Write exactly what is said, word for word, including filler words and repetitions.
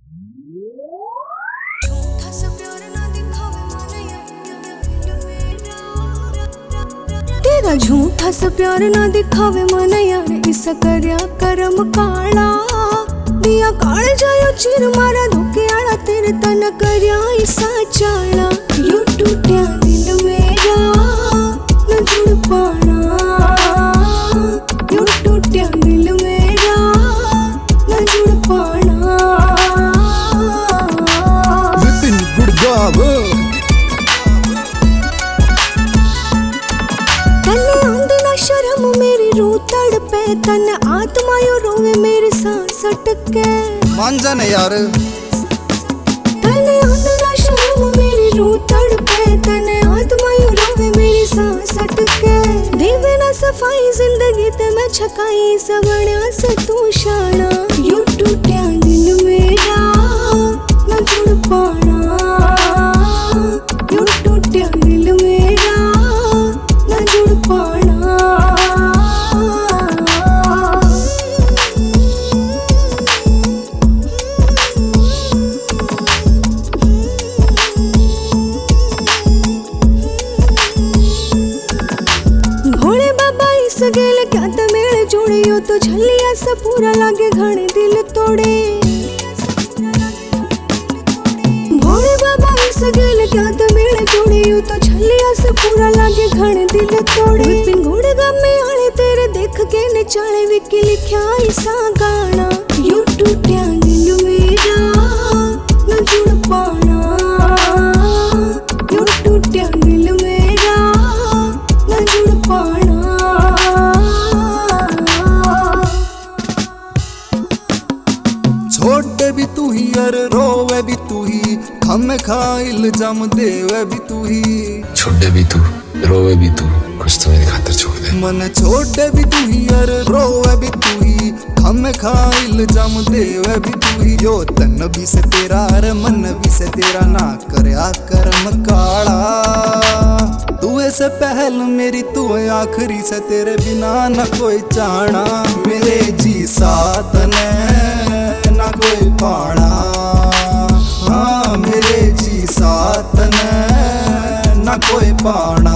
तेरा झूठा सा प्यार ना दिखावे मन यार, इसा करया करम काला दिया काल जायो चिर मारा धोके आला, तेरे तन करया इसा चाला। यू टूटिया दिल मेरा न जुड़ पाना, यू टूटिया दिल मेरा न जुड़ पाना। विपिन गुड़गांव तन्ने आंदी ना शर्म मेरी रूह तड़पे, तन्ने आत्मा यो रोवे मेरी सांस अटके। मान जाने यार तन्ने आंदी ना शर्म मेरी रूह तड़पे, तन्ने आत्मा यो रोवे मेरी सांस अटके। देवे ना सफाई जिंदगी ते मैं छकाई, सबण्या से तू शाना। यू टूटिया दिल मेरा न जुड़ पाना, यू टूटिया दिल मेरा न जुड़ पाना। भोले बाबा इस गेल क्या ते मेल जोड़ियो, तो झलिया से पूरा लागे घणे दिल तोड़े। भोले बाबा इस गेल क्या ते मेल जोड़ियो, तो झलिया से पूरा लागे घणे दिल तोड़े। विपिन गुड़गांव में आले तेरे देख के निचाले, विकी लिख्या ऐसा गाना। यू टूटिया दिल मेरा न जुड़ पाना, यू टूटिया दिल मेरा न जुड़ पाना। छोटे भी तू ही यार, रोवे भी तू ही, खम खा इल्जाम देवे भी तू ही। छोटे भी तू रोवे भी तू, कुछ तो मेरी खातिर छोड़ दे। मन छोटे भी तू ही यार, रोवे भी तू ही, खम खा इल्जाम देवे भी तू ही। यो तन भी से तेरा रे मन भी से तेरा, ना करया करम काला। तू से पहल मेरी तू आखिरी से, तेरे बिना न कोई चाहना। मेरे जी साथ ने ना कोई पाना, हाँ मेरे जी साथ ने ना कोई पाना।